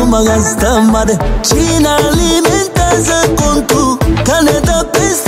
suma asta mare. Cine alimentează contul, că ne dă peste